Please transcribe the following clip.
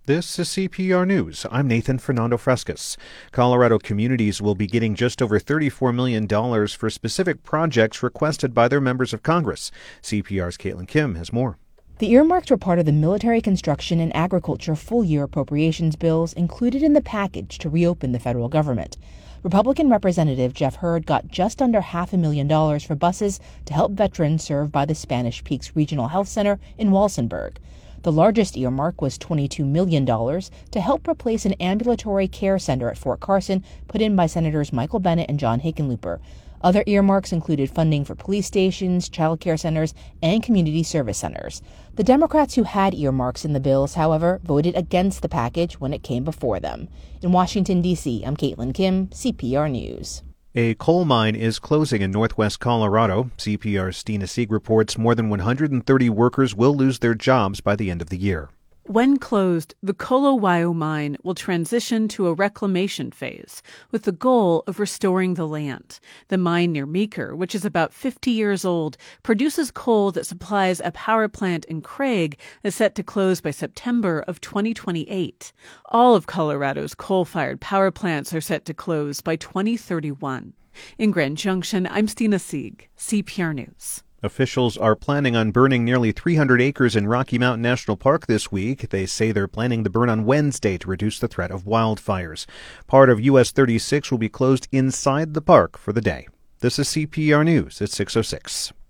This is CPR News. I'm Nathan Fernando Frescas. Colorado communities will be getting just over $34 million for specific projects requested by their members of Congress. CPR's Caitlin Kim has more. The earmarks were part of the military construction and agriculture full-year appropriations bills included in the package to reopen the federal government. Republican Representative Jeff Hurd got just under $500,000 for buses to help veterans served by the Spanish Peaks Regional Health Center in Walsenburg. The largest earmark was $22 million to help replace an ambulatory care center at Fort Carson put in by Senators Michael Bennet and John Hickenlooper. Other earmarks included funding for police stations, child care centers, and community service centers. The Democrats who had earmarks in the bills, however, voted against the package when it came before them. In Washington, D.C., I'm Caitlin Kim, CPR News. A coal mine is closing in northwest Colorado. CPR's Stina Sieg reports more than 130 workers will lose their jobs by the end of the year. When closed, the Colo-Wyo mine will transition to a reclamation phase with the goal of restoring the land. The mine near Meeker, which is about 50 years old, produces coal that supplies a power plant in Craig that's set to close by September of 2028. All of Colorado's coal-fired power plants are set to close by 2031. In Grand Junction, I'm Stina Sieg, CPR News. Officials are planning on burning nearly 300 acres in Rocky Mountain National Park this week. They say they're planning to burn on Wednesday to reduce the threat of wildfires. Part of US 36 will be closed inside the park for the day. This is CPR News at 6:06.